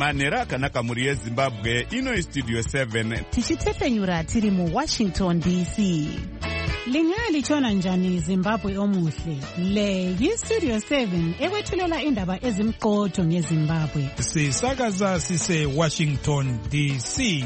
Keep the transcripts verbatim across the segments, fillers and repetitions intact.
manhero akanaka mhuri yezimbabwe. Ino Studio seven tichitefenyura tiri muWashington D C. Lingalitshona njani Zimbabwe omuhle? Le yiStudio seven ekwethulela indaba ezimqotho ngeZimbabwe. Sisakaza sise Washington D C.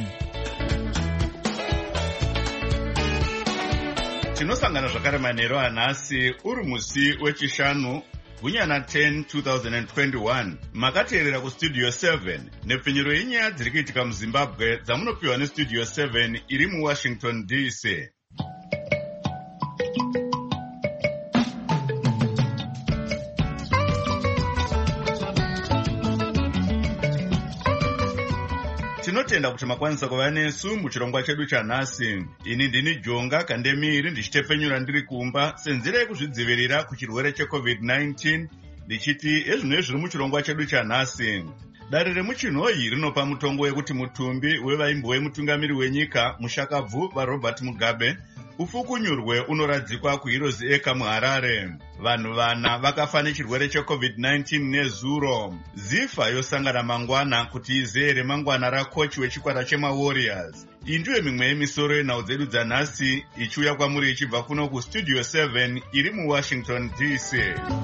Tinosangana zvakare manhero anhasi uri musi wechishanu gunyana ten twenty twenty-one. Makateerera kuStudio seven nepfinyiro yenyaya dziri kuitika muZimbabwe dzamunopiwa neStudio seven iri muWashington D C. Tinotenda kuti makwanisa kuva nesu muchirongwa chedu chanhasi. Ini ndini Jonga Kandemiri ndichitefenyura ndiri kumba senzira yekuzvidzivirira kuchirwere checovid nineteen ndichiti ezvino zviri muchirongwa chedu chanhasi. Dare remuchinhoyi rinopa mutongo wekuti mutumbi wevaimbo wemutungamiri wenyika Mushakabvu vaRobert Mugabe ufukunyurwe unoradzikwa kuHeroes Acre muHarare. Vanhu vana vakafa nechirwere checovid nineteen nezuro. Zifa yosangana mangwana kuti izere mangwana rakochi wechikwata chemaWarriors. Iyi ndiyo mimwe yemisoro yenhau dzedu dzanhasi ichiuya kwamuri ichibva kuno kuStudio seven iri muWashington D C.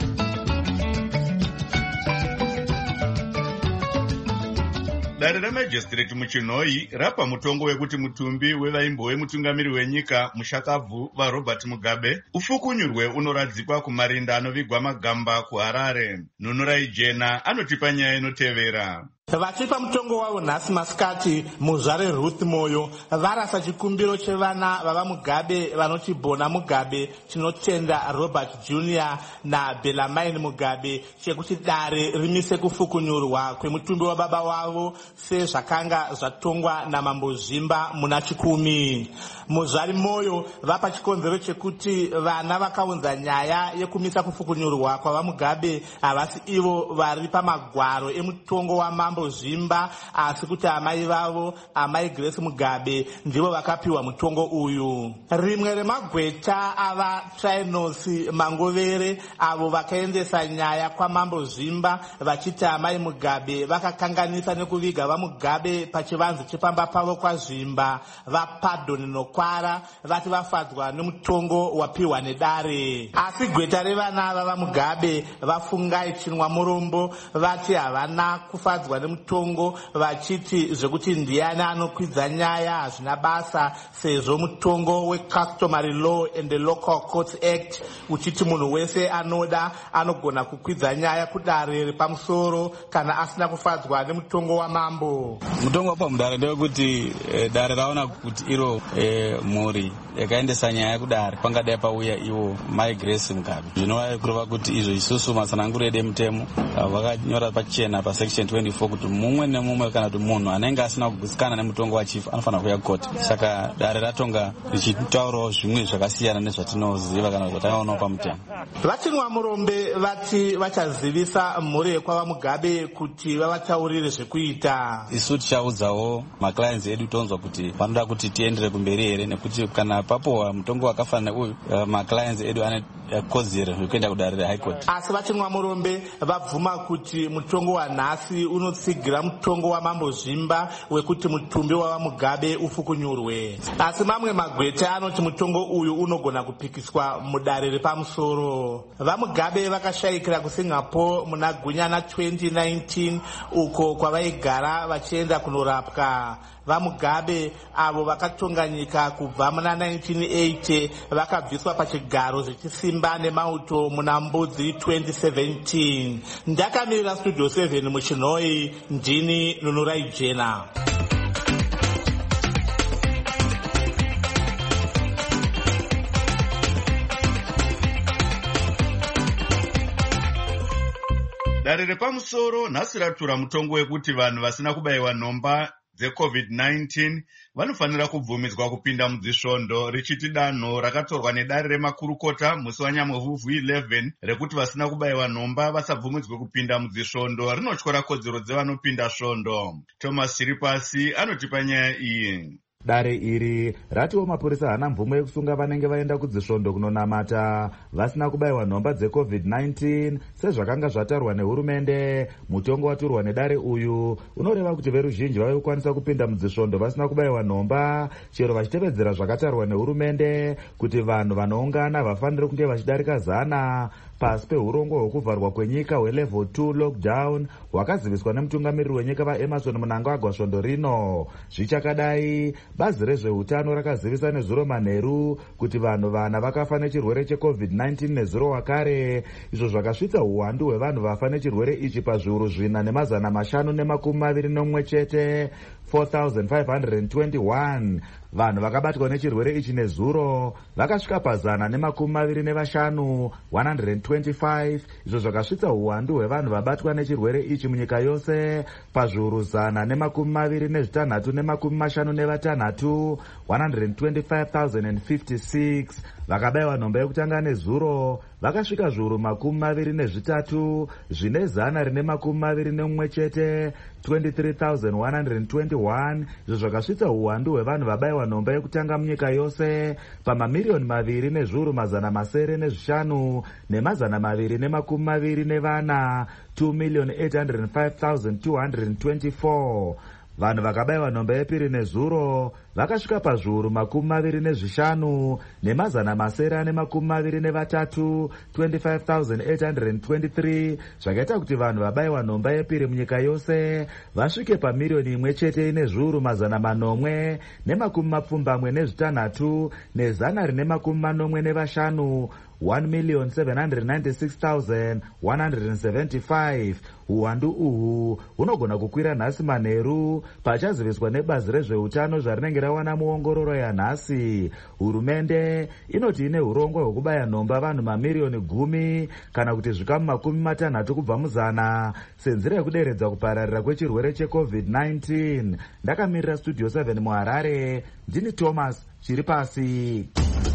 Dare remajistrate muchinhoyi rapa mutongo wekuti mutumbi wevaimbo wemutungamiri wenyika Mushakabvu vaRobert Mugabe ufukunyurwe unoradzikwa kumarinda anovigwa magamba kuHarare. Nunurai Jena anotipa nyaya inotevera. Vachipa mutongo wavo nhasi masikati muzvare Ruth Moyo varasa chikumbiro chevana vava Mugabe vanoti Bona Mugabe, Chinotenda Robert Junior na Bellarmine Mugabe chekuti dare rimise kufukunyurwa kwemutumbi wababa wavo sezvakanga zvatongwa naMambo Zimba muna chikumi. Muzvari Moyo vapa chikonzero chekuti vana vakaunza nyaya yekumisa kufukunyurwa kwava Mugabe havasi ivo vari pamagwaro emutongo waMambo Zimba, asi kuti amai vavo amai Grace Mugabe ndivo vakapiwa mutongo uyu. Rimwe remagweta ava Trinos Mangovere avo vakaendesa nyaya kwaMambo Zimba vachiti amai Mugabe vakakanganisa nekuviga vaMugabe pachivanze chepamba pavo kwaZimba. Vapadoni nokwara vati vafadzwa nemutongo wapiwa nedare. Asi gweta revana vava Mugabe vafungai chinwa murombo vati havana kufadzwa nemutongo vachiti zvekuti ndiani anokwidza nyaya hazvina basa sezvo mutongo weCustomary Law and the Local Courts Act uchiti munhu wese anoda anogona kukwidza nyaya kudare repamusoro kana asina kufadzwa nemutongo wamambo. Mutongo wapamudare ndewekuti e, dare raona kuti iro e, mhuri yakaendesa nyaya kudare pangadai pauya iwo mai Grace Mugabe. Zvinova kureva kuti izvo isusu matsananguro edemutemo vakanyora pachena pasection twenty-four kuti mumwe nemumwe kana kuti munhu anenge asina kugutsikana nemutongo wachief anofanira kuuya koti. Saka dare ratonga richitaurawo zvimwe zvakasiyana nezvatinoziva kana zvataonawo pamutemo. Vachinwa murombe vati vachazivisa mhuri yekwava Mugabe kuti vavataurire zvekuita. Isu tichaudzawo maclients edu tonzwa kuti vanoda kuti tiendere kumberi here, nekuti kana papowa mutongo wakafanana uyu uh, maclients edu ane kodzero yekuenda kudare reHigh Court. Asi vachinwa murombe vabvuma kuti mutongo wanhasi unotsigira mutongo waMambo Zimba wekuti mutumbi wava Mugabe ufukunyurwe. Asi mamwe magweta anoti mutongo uyu unogona kupikiswa mudare repamusoro. VaMugabe vakashayikira kuSingapore muna gunyana twenty nineteen uko kwavaigara vachienda kunorapwa. VaMugabe avo vakatonga nyika kubva muna nineteen eighty vakabviswa pachigaro zvechisimba nemauto muna Mbudzi twenty seventeen. Ndakamirira Studio seven muchinhoyi, ndini Nunurai Jena. Dare repamusoro nhasi ratura mutongo wekuti vanhu vasina kubayiwa nhomba dzecovid nineteen vanofanira kubvumidzwa kupinda mudzisvondo, richiti danho rakatorwa nedare remakurukota musi wanyamwevhuvhu eleven rekuti vasina kubayiwa nhomba vasabvumidzwe kupinda mudzisvondo rinotyora kodzero dzevanopinda svondo. Thomas Chiripasi anotipa nyaya iyi. Dare iri ratiwo mapurisa hana mvumo yekusunga vanenge vaenda kudzisvondo kunonamata vasina kubayiwa nhomba dzecovid nineteen sezvakanga zvatarwa nehurumende. Mutongo waturwa nedare uyu unoreva kuti veruzhinji vave kukwanisa kupinda mudzisvondo vasina kubayiwa nhomba, chero vachitevedzera zvakatarwa nehurumende kuti vanhu vanoungana vafanire kunge vachidarika zana pasi peurongo hwekuvharwa kwenyika hwelevel two lockdown hwakaziviswa nemutungamiriri wenyika vaEmerson Mnangagwa svondo rino. Zvichakadai, bazi rezveutano rakazivisa nezuro manheru kuti vanhu vana vakafa nechirwere checovid nineteen nezuro wakare, izvo zvakasvitsa uwandu hwevanhu vafa nechirwere ichi pazviuru zvina nemazana mashanu nemakumi maviri nomwe chete, four thousand five hundred twenty-one. Vanhu vakabatwa nechirwere ichi nezuro vakasvika pazana nemakumi maviri nevashanu, one hundred twenty-five, izvo zvakasvitsa uwandu hwevanhu vabatwa nechirwere ichi munyika yose pazviuru zana nemakumi maviri nezvitanhatu nemakumi mashanu nevatanhatu, one hundred twenty-five thousand fifty-six. Vakabayiwa nhomba yekutanga nezuro vakasvika zviuru makumi maviri nezvitatu zvine zana rine makumi maviri nemumwe chete, twenty-three thousand one hundred twenty-one, izvo zvakasvitsa uwandu hwevanhu vabayiwa nhomba yekutanga munyika yose pamamiliyoni maviri nezviuru mazana masere nezvishanu nemazana maviri nemakumi maviri nevana, two million eight hundred five thousand two hundred twenty-four. Vanhu vakabayiwa nhomba yepiri nezuro vakasvika pazviuru makumi maviri nezvishanu nemazana masere ane makumi maviri nevatatu, twenty-five thousand eight hundred twenty-three, zvakaita kuti vanhu vabayiwa nhomba yepiri munyika yose vasvike pamiliyoni imwe chete ine zviuru mazana manomwe nemakumi mapfumbamwe nezvitanhatu nezana rine makumi manomwe nevashanu, one million seven hundred ninety-six thousand one hundred seventy-five. Uwandu uhu hunogona kukwira nhasi manheru pachaziviswa nebazi rezveutano zvarinenge rawana muongororo yanhasi. Hurumende inoti ine urongo hwekubaya nhomba vanhu mamiriyoni gumi kana kuti zvikamu makumi matanhatu kubva muzana senzira yekuderedza kupararira kwechirwere checovid nineteen. Ndakamirira studio seven muHarare, ndini Thomas chiri pasi.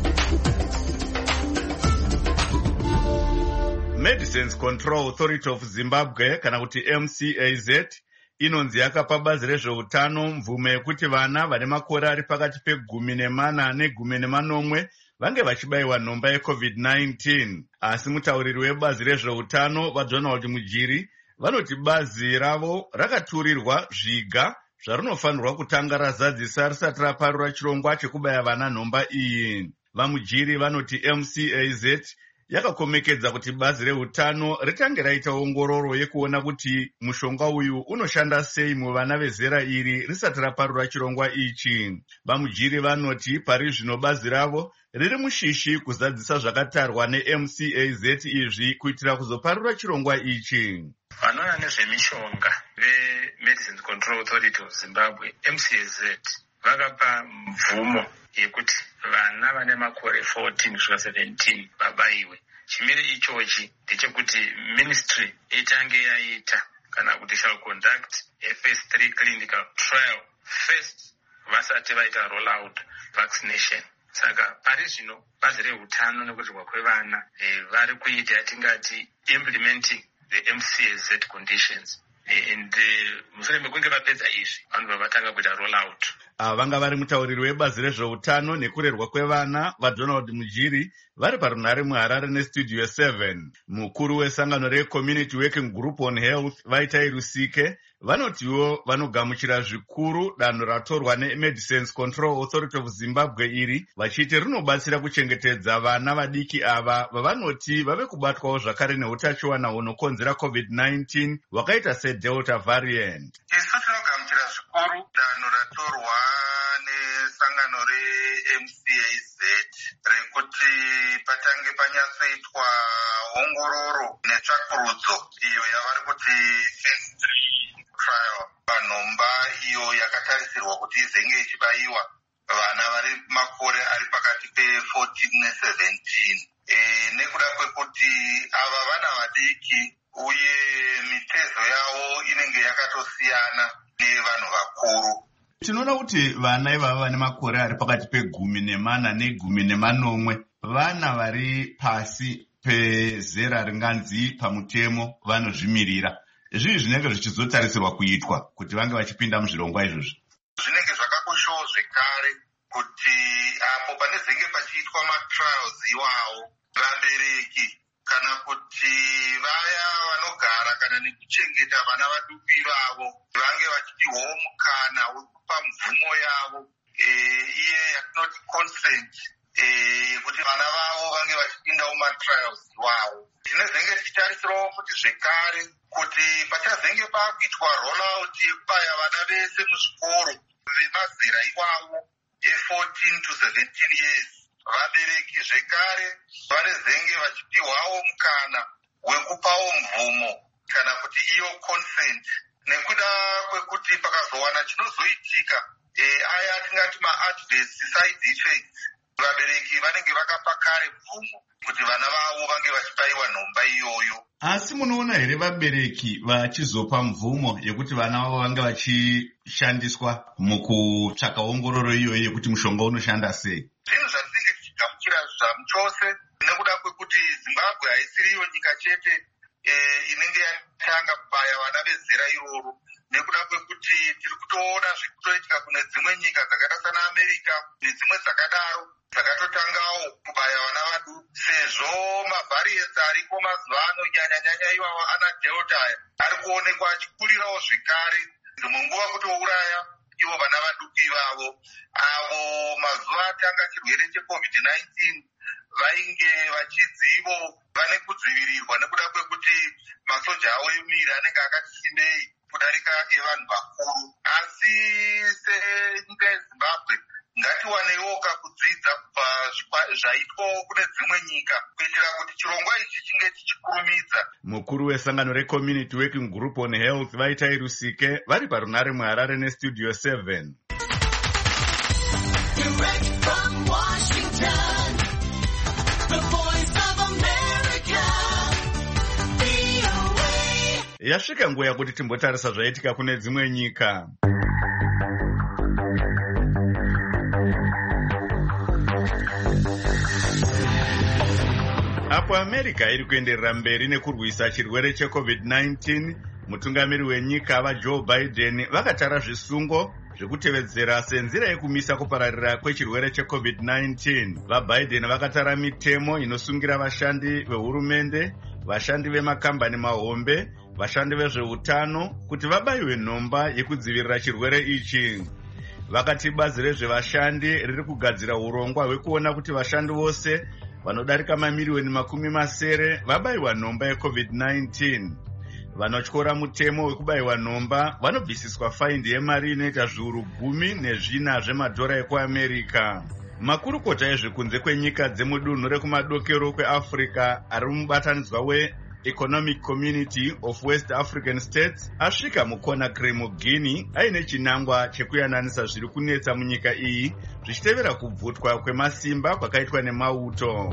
Medicines Control Authority of Zimbabwe kana kuti M C A Z inonzi yakapa bazi rezveutano mvumo yekuti vana vane makore ari pakati pegumi nemana negumi nemanomwe vange vachibayiwa nhomba yecovid nineteen. Asi mutauriri webazi rezveutano vaDonald Mujiri vanoti bazi ravo rakaturirwa zviga zvarinofanirwa kutanga razadzisa risati raparura chirongwa chekubaya vana nhomba iyi. VaMujiri vanoti M C A Z yakakomekedza kuti bazi reutano ritange raita ongororo yekuona kuti mushonga uyu unoshanda sei muvana vezera iri risati raparura chirongwa ichi. VaMujiri vanoti pari zvino bazi ravo riri mushishi kuzadzisa zvakatarwa neM C A Z izvi kuitira kuzoparura chirongwa ichi. Vanoona nezvemishonga veMedicines Control Authority of Zimbabwe M C A Z vakapa mvumo yekuti vana vane makore fourteen kusvika seventeen vabayiwe. Chimire ichochi ndechekuti ministry itange yaita kana kuti shall conduct a phase three clinical trial first vasati vaita roll out vaccination. Saka pari zvino bazi reutano nekutirwa kwevana e, vari kuita yatingati implementing the M C A Z conditions. And mushure mekunge vapedza izvi vanhu vavatanga kuita roll out. Uh, vanga vari mutauriri webazi rezveutano nekurerwa kwevana vaDonald Mujiri vari parunhare muHarare nestudio seven. Mukuru wesangano reCommunity Working Group on Health Vaitai Rusike vanotiwo vanogamuchira zvikuru danho ratorwa neMedicines Control Authority of Zimbabwe iri vachiti rinobatsira kuchengetedza vana vadiki ava vavanoti vave kubatwawo zvakare neutachiwana hunokonzera covid nineteen hwakaita seDelta variant. Isu tinogamuchira zvikuru danho ratorwa nesangano reM C A Z rekuti patange panyatsoitwa ongororo netsvakurudzo iyo yavari kuti phase three trial panomba iyo yakatarisirwa kuti izenge ichibayiwa vana vari makore ari pakati pe-fourteen ne-seventeen. E, nekuda kwekuti ava vana vadiki uye mitezo yavo inenge yakatosiyana nevanhu vakuru. Tinoona kuti vana ivava vane makore ari pakati pegumi nemana negumi nemanomwe vana vari pasi pezera ringanzi pamutemo vanozvimirira. Izvi zvinenge zvichizotarisirwa kuitwa kuti vange vachipinda muzvirongwa izvozvi. Zvinenge zvakakoshawo zvekare zvakare kuti apo panezenge pachiitwa matrials iwawo, vabereki kana kuti vaya vanogara kana nekuchengeta vana vaduku vavo vange vachipihwawo mukana wekupa mvumo yavo iye yatinoti consent yekuti vana vavo vange vachipinda mumatrials iwawo. Tinezenge tichitarisirawo kuti zvekare kuti pachazenge pakuitwa rollout yekubaya vana vese muzvikoro vemazera iwawo e14 to seventeen years, vabereki zvekare vanezenge vachipihwawo mukana wekupawo mvumo kana kuti iyo consent, nekuda kwekuti pakazowana chinozoitika aya atingati ma-adverse side effects, vabereki vanenge vakapa kare mvumo kuti vana vavo vange vachibaiwa nhomba iyoyo. Asi munoona here vabereki vachizopa mvumo yekuti vana vavo vange vachishandiswa mukutsvaka ongororo iyoyo yekuti mushonga unoshanda sei? Zvinhu zvatinenge tichigamuchira zvamu chose nekuda kwekuti Zimbabwe haisiriyo nyika chete inenge yatanga kubaya vana vezera iroro, nekuda kwekuti tiri kutoona zviri kutoitika kune dzimwe nyika dzakaita sana America nedzimwe dzakadaro dzakatotangawo kubaya vana vadu, sezvo mavhariyensi ariko mazuva ano nyanya-nyanya iwawa ana delta ari kuonekwa achikurirawo zvekare munguva kutouraya ivo vana vaduku ivavo avo mazuva atanga chirwere checovid nineteen vainge vachidzivo vane kudzivirirwa nekuda kwekuti masoja avo emiri anenge akati simbei kudarika evanhu vakuru. Asi senyika yeZimbabwe ngatiwanewo kakudzidza kubva zvaitwawo kune dzimwe nyika kuitira kuti chirongwa ichi chinge chichikurumidza. Mukuru wesangano reCommunity Working Group on Health Vaitai Rusike vari parunare muHarare neStudio seven. Direct from Washington, the voice of America, V O A. Yasvika nguva yakuti timbotarisa zvaitika kune dzimwe nyika. Apo America iri kuenderera mberi nekurwisa chirwere checovid nineteen, mutungamiri wenyika vaJoe Biden vakatara zvisungo zvekutevedzera senzira yekumisa kupararira kwechirwere checovid nineteen. VaBiden vakatara mitemo inosungira vashandi vehurumende, vashandi vemakambani mahombe, vashandi vezveutano kuti vabayiwe nhomba yekudzivirira chirwere ichi. Vakati bazi rezvevashandi riri kugadzira urongwa hwekuona kuti vashandi vose vanodarika mamiliyoni makumi masere vabayiwa nhomba yecovid nineteen. Vanotyora mutemo wekubayiwa nhomba vanobvisiswa faindi yemari inoita zviuru gumi nezvina zvemadhora ekuAmerica. Makurukota ezvekunze kwenyika dzemudunhu rekumadokero kweAfrica ari mubatanidzwa weEconomic Community of West African States asvika muConakry muGuinea aine chinangwa chekuyananisa zviri kunetsa munyika iyi zvichitevera kubvutwa kwemasimba kwakaitwa nemauto.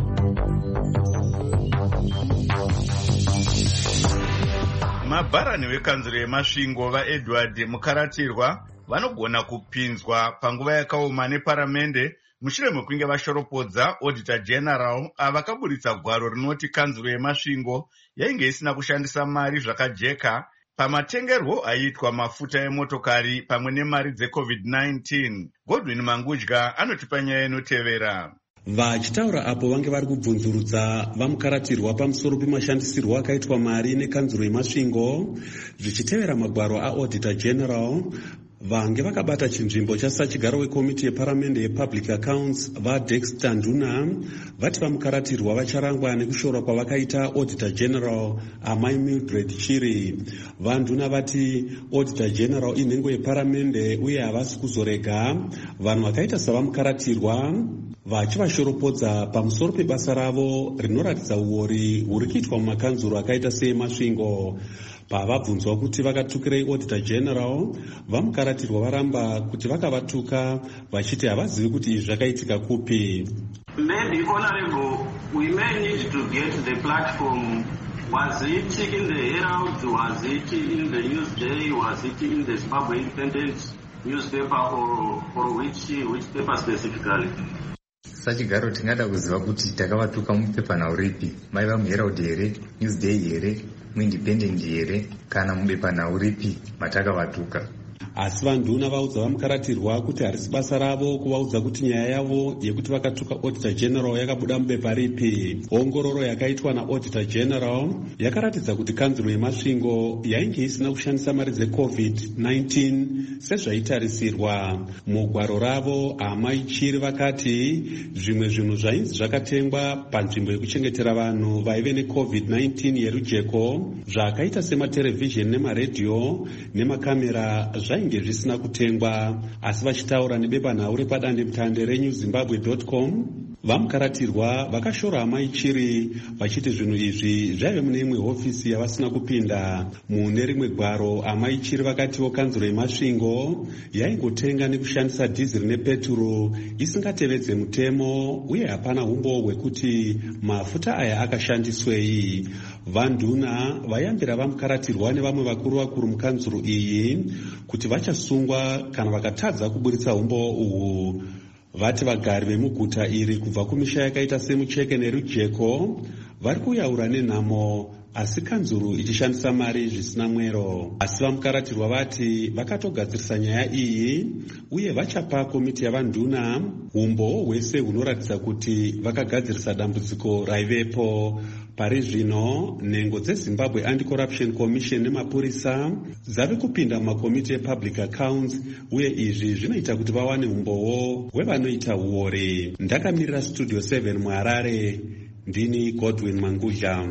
Mabharani vekanzuro yemasvingo vaEdward Mukaratirwa vanogona kupinzwa panguva yakaoma neparamende mushure mekunge vashoropodza Auditor General avakaburitsa gwaro rinoti kanzuro yemasvingo yainge isina kushandisa mari zvakajeka pamatengerwo aiitwa mafuta emotokari pamwe nemari dzecovid nineteen. Godwin Mangudya anotipa nyaya inotevera. Vachitaura apo vange vari kubvunzurudza vamukaratirwa pamusoro pemashandisirwo akaitwa mari nekanzuro yemasvingo zvichitevera magwaro aAuditor General, vange vakabata chinzvimbo chasachigaro wekomiti yeparamende yepublic accounts vaDexter Nduna vati vamukaratirwa vacharangwa nekushorwa kwavakaita Auditor General Amai Mildred Chiri. VaNduna vati Auditor General inhengo yeparamende uye havasi kuzorega vanhu vakaita savamukaratirwa vachivashoropodza pamusoro pebasa ravo rinoratidza uori huri kuitwa mumakanzuro akaita seemasvingo. Pavabvunzwa kuti vakatukirei Auditor General, vamukaratirwa varamba kuti vakavatuka vachiti havazivi kuti zvakaitika kupi. Maybe honorable, we may need to get the platform. Was it in the Herald? Was it in the Newsday? Was it in the Zimbabwe Independent newspaper, or, or which, which paper specifically? Sachigaro tingada kuziva kuti takavatuka mupepanhau ripi, maiva muHerald here, Newsday here, muIndependent here, kana mubepanhau ripi matakavatuka. asi vanduna vaudza vamukaratirwa kuti harisi basa ravo kuvaudza kuti nyaya yavo yekuti vakatuka auditor general yakabuda mubepa ripi. Ongororo yakaitwa naauditor general yakaratidza kuti kanzuro yemasvingo yainge isina kushandisa mari dzecovid nineteen sezvaitarisirwa. Mugwaro ravo Amai Chiri vakati zvimwe zvinhu zvainzi zvakatengwa panzvimbo yekuchengetera vanhu vaive necovid nineteen yerujeko zvakaita sematerevhizheni nemaredhiyo nemakamera zvainge zvisina kutengwa. Asi vachitaura nebepanhau repadandemutande renew zimbabwe dot com, vamukaratirwa vakashora Amai Chiri vachiti zvinhu izvi zvaive mune imwe hofisi yavasina kupinda. Mune rimwe gwaro Amai Chiri vakatiwo kanzuro yemasvingo yaingotenga nekushandisa dhiziri nepeturo isingatevedze mutemo uye hapana umbo hwekuti mafuta aya akashandiswei. Vanduna vayambira vamukaratirwa nevamwe vakuru vakuru mukanzuro iyi kuti vachasungwa kana vakatadza kuburitsa umbo uhu. Vati vagari vemuguta iri kubva kumisha yakaita semucheke nerujeko vari kuyaura nenhamo, asi kanzuro ichishandisa mari zvisina mwero. Asi vamukaratirwa vati vakatogadzirisa nyaya iyi uye vachapa komiti yavanduna umbo hwese hunoratidza kuti vakagadzirisa dambudziko raivepo. Pari zvino nhengo dzeZimbabwe Anti-Corruption Commission nemapurisa dzave kupinda mumakomiti epublic accounts uye izvi zvinoita kuti vawane umbowo hwevanoita uore. Ndakamirira studio seven muHarare, ndini Godwin Mangudla.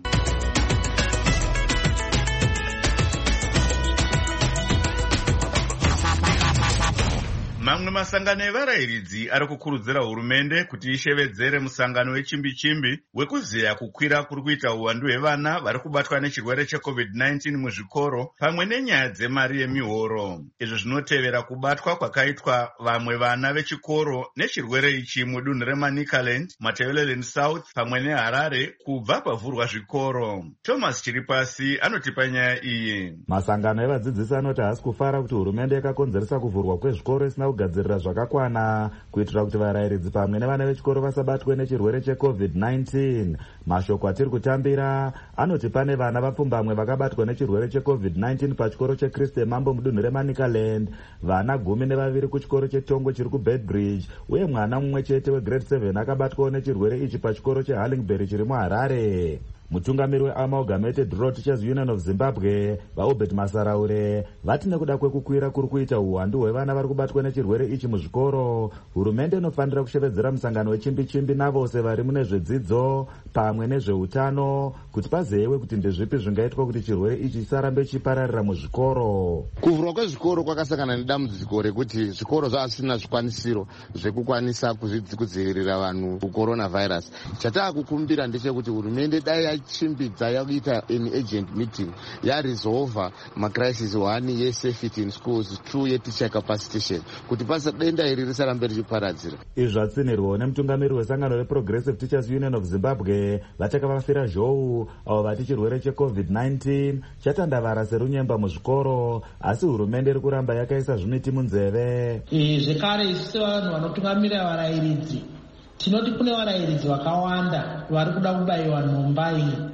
Mamwe masangano evarayiridzi ari kukurudzira hurumende kuti ishevedzere musangano wechimbi-chimbi wekuziya kukwira kuri kuita uwandu hwevana vari kubatwa nechirwere checovid nineteen muzvikoro pamwe nenyaya dzemari yemihoro. Izvi zvinotevera kubatwa kwakaitwa vamwe vana vechikoro nechirwere ichi mudunhu reManicaland, Matabeleland South pamwe neHarare kubva pavhurwa zvikoro. Thomas Chiripasi anotipa nyaya iyi. Masangano evadzidzisi anoti haasi kufara kuti hurumende yakakonzeresa kuvhurwa kwezvikoro isina kugadzirira zvakakwana kuitira kuti varayiridzi pamwe nevana vechikoro vasabatwe nechirwere checovid nineteen. Mashoko atiri kutambira anoti pane vana vapfumbamwe vakabatwa nechirwere checovid nineteen pachikoro cheKriste Mambo mudunhu reManicaland, vana gumi nevaviri kuchikoro cheTongo chiri kuBedbridge uye mwana mumwe chete wegrade seven akabatwawo nechirwere ichi pachikoro cheHallingbury chiri muHarare. Mutungamiri weAmalgamated Rural Teachers Union of Zimbabwe vaUbert Masaraure vati nekuda kwekukwira kuri kuita uwandu hwevana vari kubatwa nechirwere ichi muzvikoro, hurumende inofanira kushevedzera musangano wechimbi-chimbi navose vari mune zvedzidzo pamwe nezveutano kuti pazeyewe kuti ndezvipi zvingaitwa kuti chirwere ichi chisarambe chipararira muzvikoro. Kuvhurwa kwezvikoro kwakasangana nedambudziko rekuti zvikoro zvasina zvikwanisiro zvekukwanisa kudzivirira vanhu kucoronavirus. Chataakukumbira ndechekuti hurumende dai yachimbidza yakuita an agent meeting yaresolva macrisis one yesafety in schools, two yeteacher capacitation kuti pasa denda iri risarambe richiparadzira. Izvi zvatsinirwawo nemutungamiri wesangano reProgressive Teachers Union of Zimbabwe vatakavafira zhou avo vati chirwere checovid nineteen chatandavara serunyemba muzvikoro, asi hurumende iri kuramba yakaisa zvimiti munzeve. Zvekare isi vanhu vanotungamira varayiridzi tinoti kune varayiridzi vakawanda vari kuda kubayiwa nhomba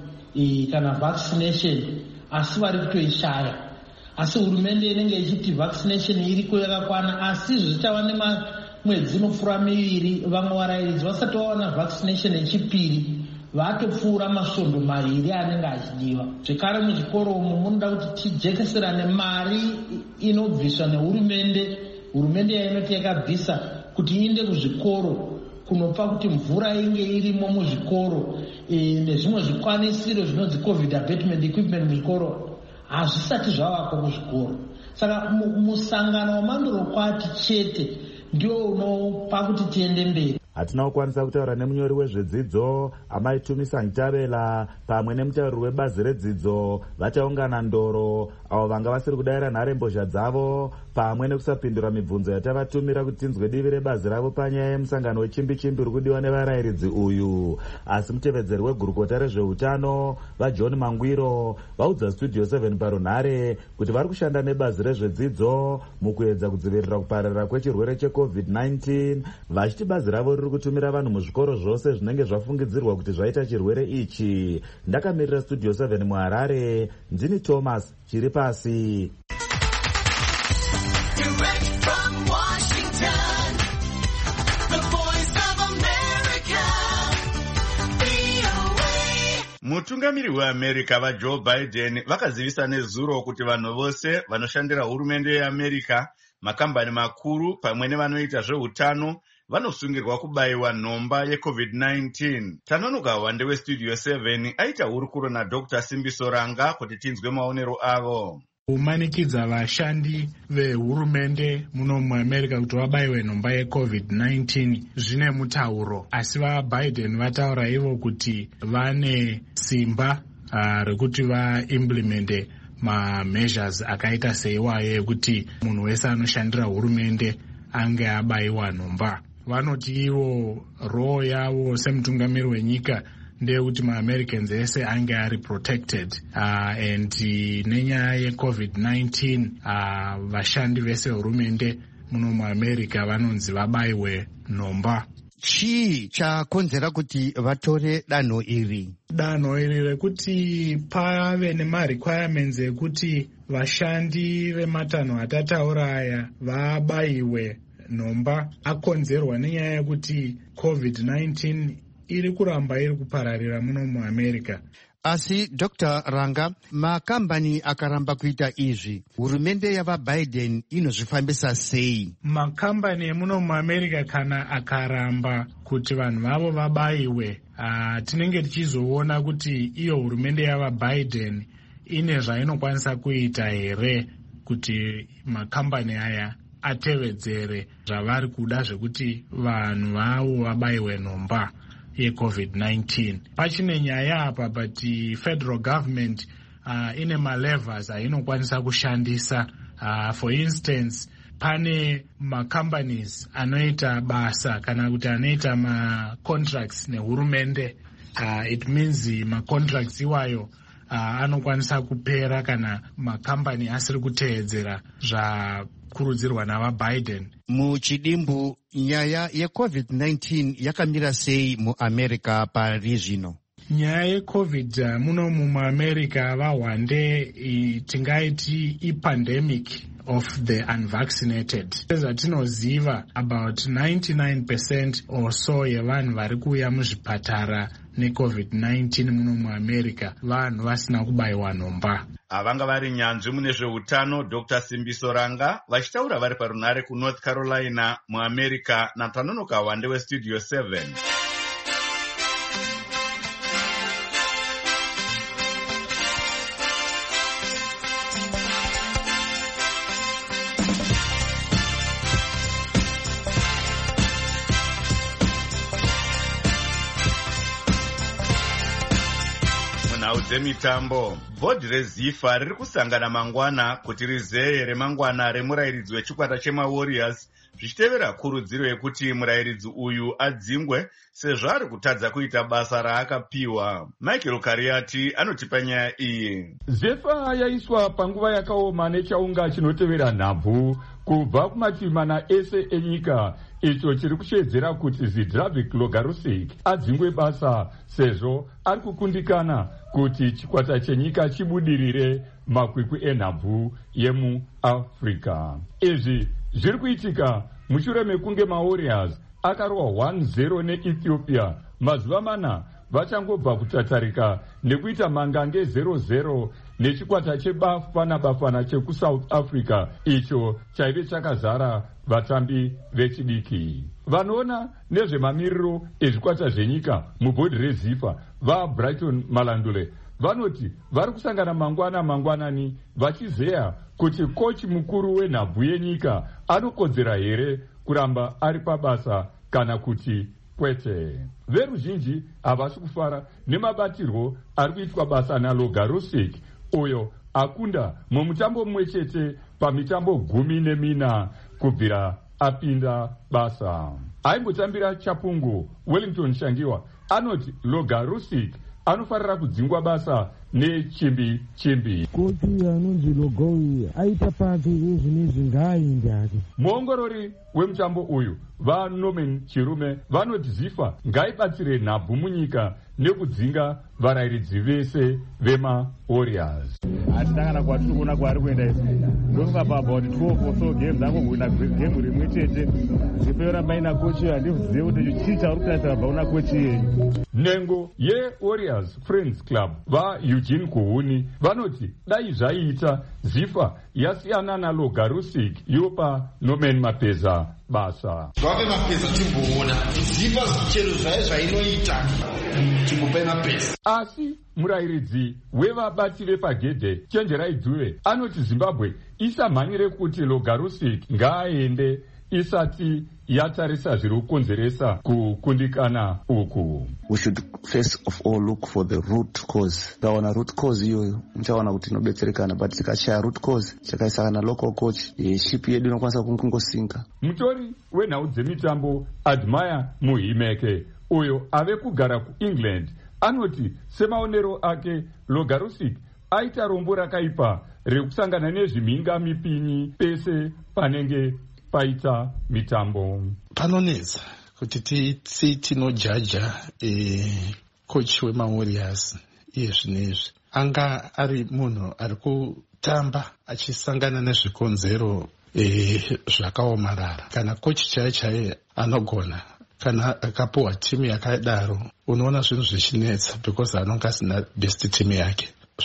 iyi kana vaccination asi vari kutoishaya. Asi hurumende inenge ichiti vaccination iriko yakakwana, asi zvichava nemwedzi inopfuura miviri vamwe varayiridzi vasati vawana vaccination yechipiri vatopfuura masvondo maviri anenge achidiwa. Zvekare muzvikoro umu munoda kuti tijekeserane mari inobviswa nehurumende, hurumende yainoti yakabvisa kuti iinde kuzvikoro kunopa kuti mvura inge irimo muzvikoro e, nezvimwe zvikwanisiro zvinonzi covid abatement equipment muzvikoro hazvisati zvavakwa muzvikoro. Saka musangano wamandorokwati chete ndio unopa kuti tiende mberi. Hatina kukwanisa kutaura nemunyori wezvedzidzo Amai Tumisa Ntabela pamwe nemutauriri webazi redzidzo vachaungana ndoro avo vanga vasiri kudayira nharembozha dzavo pamwe nekusapindura mibvunzo yatavatumira kuti tinzwe divi rebazi ravo panyaya yemusangano wechimbi-chimbi uri kudiwa nevarayiridzi uyu. Asi mutevedzeri wegurukota rezveutano vaJohn Mangwiro vaudza Studio seven parunhare kuti vari kushanda nebazi rezvedzidzo mukuedza kudzivirira kupararira kwechirwere checovid nineteen, vachiti bazi ravo riri kutumira vanhu muzvikoro zvose zvinenge zvafungidzirwa kuti zvaita chirwere ichi. Ndakamirira Studio seven muHarare, ndini Thomas Chiripasi. Direct from Washington, the voice of America, V O A. mutungamiri weamerica vajoe biden vakazivisa nezuro kuti vanhu vose vanoshandira hurumende yeamerica, makambani makuru pamwe nevanoita zveutano vanosungirwa kubayiwa nhomba yecovid nineteen. tanonoka wande westudio seven aita hurukuro nadr Simbiso Ranga kuti tinzwe maonero avo. kumanikidza vashandi vehurumende muno muamerica kuti vabayiwe nhomba yecovid nineteen zvine mutauro, asi vabiden vataura ivo kuti vane simba uh, rekuti vaimplemente mameasures akaita seiwayo ekuti munhu wese anoshandira hurumende ange abayiwa nhomba. vanoti ivo role yavo semutungamiri wenyika ndeyekuti maamericans ese ange ari protected uh, and uh, nenyaya yecovid nineteen uh, vashandi vese hurumende muno muamerica vanonzi vabayiwe nhomba. chii chakonzera kuti vatore danho iri? danho iri rekuti pave nemarequirements ekuti vashandi vematanho atataura aya vabayiwe nhomba akonzerwa nenyaya yekuti covid nineteen iri kuramba iri kupararira muno muamerica. asi dr Ranga, makambani akaramba kuita izvi, hurumende yavabiden inozvifambisa sei? makambani emuno muamerica kana akaramba kuti vanhu vavo vabayiwe, uh, tinenge tichizoona kuti iyo hurumende yavabiden ine zvainokwanisa kuita here kuti makambani aya atevedzere zvavari kuda zvekuti vanhu vavo vabayiwe nhomba yecovid nineteen. pachine nyaya apa but federal government uh, ine malevers ainokwanisa kushandisa. uh, for instance pane macompanies anoita basa kana kuti anoita macontracts nehurumende. uh, it means macontracts iwayo uh, anokwanisa kupera kana makambani asiri kuteedzera zvakurudzirwa navabiden. muchidimbu nyaya yecovid nineteen yakamira sei muamerica pari zvino? nyaya yecovid uh, muno muamerica vahwande tingaiti ipandemic of the unvaccinated. sezvatinoziva about ninety-nine percent or so yevanhu vari kuuya muzvipatara necovid nineteen muno muamerica vanhu vasina kubayiwa nhomba. avanga vari nyanzvi mune zveutano dr Simbiso Ranga vachitaura vari parunare kunorth carolina muamerica natanonoka wande westudio seven. nhau dzemitambo, bhodhi rezifa riri kusangana mangwana kuti rizeye remangwana remurayiridzi wechikwata chemawarriors zvichitevera kurudziro yekuti murayiridzi uyu adzingwe sezvo ari kutadza kuita basa raakapiwa. Michael Kariati anotipa nyaya iyi. zefa yaiswa panguva yakaoma nechaunga chinotevera nhabvu kubva kumativi mana ese enyika, icho chiri kushedzera kuti Zdravik Logarusik adzingwe basa sezvo ari kukundikana kuti chikwata chenyika chibudirire makwikwi enhabvu yemuafrica. izvi zviri kuitika mushure mekunge mawarriors akarohwa one zero neethiopia mazuva mana vachangobva kutatarika nekuita mangange zero zero nechikwata chebafana bafana chekusouth africa, icho chaive chakazara vatambi vechidiki. vanoona nezvemamiriro ezvikwata zvenyika mubhodhi rezifa vabrighton Malandule vanoti vari kusangana mangwana mangwanani vachizeya kuti kochi mukuru wenhabvu yenyika anokodzera here kuramba ari pabasa kana kuti kwete. veruzhinji havasi kufara nemabatirwo ari kuitwa basa naLogarusik, uyo akunda mumutambo mumwe chete pamitambo gumi nemina kubvira apinda basa. aimbotambira chapungu Wellington Shangiwa anoti Logarusik anofarira kudzingwa basa nechimbi chimbi. Kochi anonzi Logowi aita pake ezvinezvi ngaaende hake. Muongorori wemutambo uyu vaNorman Chirume vanoti ZIFA ngaibatsire nhabvu munyika nekudzinga varayiridzi vese vemaWarriors. Hatitangana kwatiri kuona kwaari kuenda isi ndofunga pa about twelve or so games angohwina gemu rimwe chete. ZIFA yoramba ina kochi handizive kuti chii chauri kutarisira bva una kochi yenyu. Nhengo yeWarriors Friends Club vaEugene Kuhuni vanoti dai zvaiita ZIFA yasiyana naLogarusik yopa Norman Mapeza basa. Vape Mapeza timboona ZIFA zvichero zvaye zvainoita timbope Mapeza. Asi murayiridzi wevabati vepagedhe Chenjerai Dzuve anoti Zimbabwe isamhanyire kuti Logarusik ngaaende isati yatarisa zviri kukonzeresa kukundikana uku. We should first of all look for the root cause. Tikaona root cause iyoyo muchaona kuti inobetserekana, but tikashaya root cause chakaisana na local coach ship yedu inokwanisa kungosinka. Mutori wenhau dzemitambo Admire Muhimeke uyo ave kugara kuEngland anoti semaonero ake Logarusik aita rombo rakaipa rekusangana nezvimhinga mipinyi pese panenge paita mitambo. Panonetsa kuti titsi tinojaja e, coach wemaWarriors iye zvinezvi anga ari munhu ari kutamba achisangana nezvikonzero e, zvakaomarara. Kana coach chaiye chaiye anogona kana akapuwa timu yakadaro unoona zvinhu zvichinetsa because anonga asina best team yake.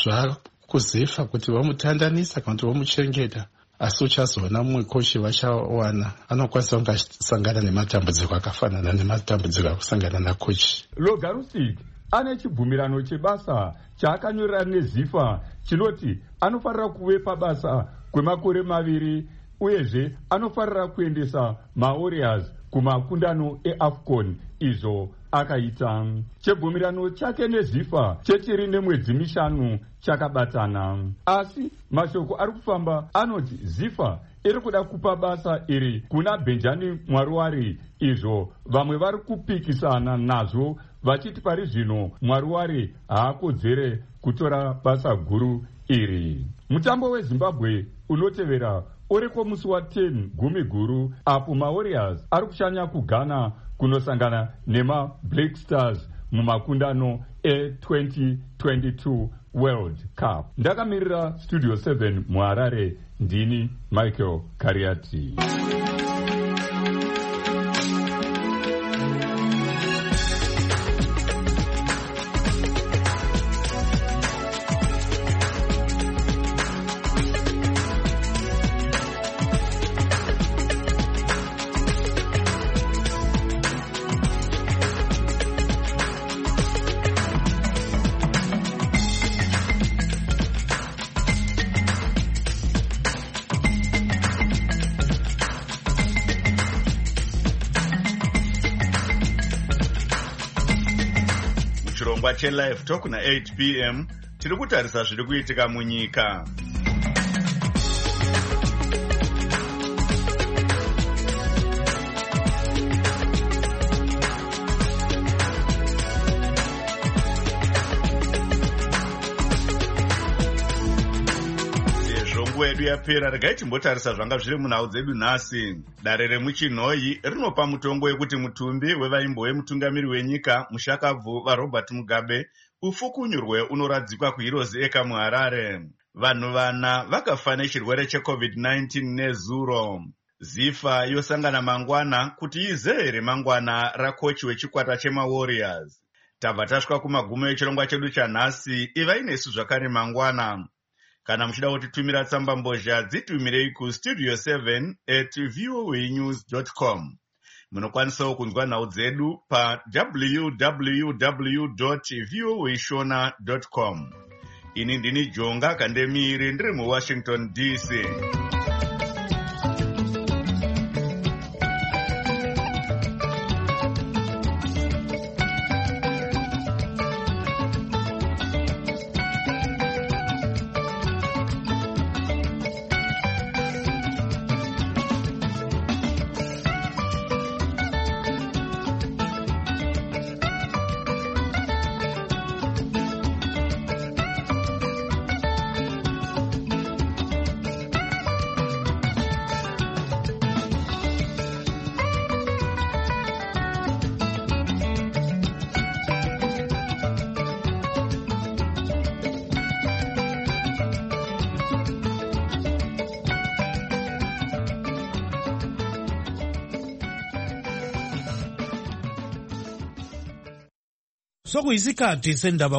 Zvakuzifa kuti vamutandanisa kana kuti vamuchengeta, asi uchazoona mumwe kochi vachawana anokwanisa kungasangana nematambudziko akafanana nematambudziko akusangana nakochi. Logarusik ane chibvumirano chebasa chaakanyorera neZIFA chinoti anofarira kuve pabasa kwemakore maviri uyezve anofarira kuendesa maWarriors kumakundano eAFCON izvo akaita. Chibvumirano chake neZIFA chechiri nemwedzi mishanu chakabatana, asi mashoko ari kufamba anoti ZIFA iri kuda kupa basa iri kuna Benjani Mwaruwari, izvo vamwe vari kupikisana nazvo vachiti pari zvino Mwaruwari haakodzere kutora basa guru iri. Mutambo weZimbabwe unotevera uri kwomusi wa10 gumi guru apo maWarriors ari kushanya kuGhana kunosangana nemaBlack Stars mumakundano e-twenty twenty-two World Cup. Ndakamirira Studio seven muHarare, ndini Michael Kariati. chirongwa chelive talk na eight p m tiri kutarisa zviri kuitika munyika. Nguva yedu yapera, regai timbotarisa zvanga zviri munhau dzedu nhasi. Dare remuchinhoyi rinopa mutongo wekuti mutumbi wevaimbo wemutungamiri wenyika Mushakabvu vaRobert Mugabe ufukunyurwe unoradzikwa kuHeroes Eka muHarare. Vanhu vana vakafa nechirwere checovid nineteen nezuro. ZIFA yosangana mangwana kuti izere mangwana rakochi wechikwata chemaWarriors. Tabva tasvika kumagumo echirongwa chedu chanhasi. Ivai nesu zvakare mangwana. Kana muchida kutitumira tsamba mbozha dzitumirei kustudio seven at voanews dot com. Munokwanisawo kunzwa nhau dzedu pa w w w dot voashona dot com. Ini ndini Jonga Kandemiri ndiri muWashington D C. sokuyisikhathi sendaba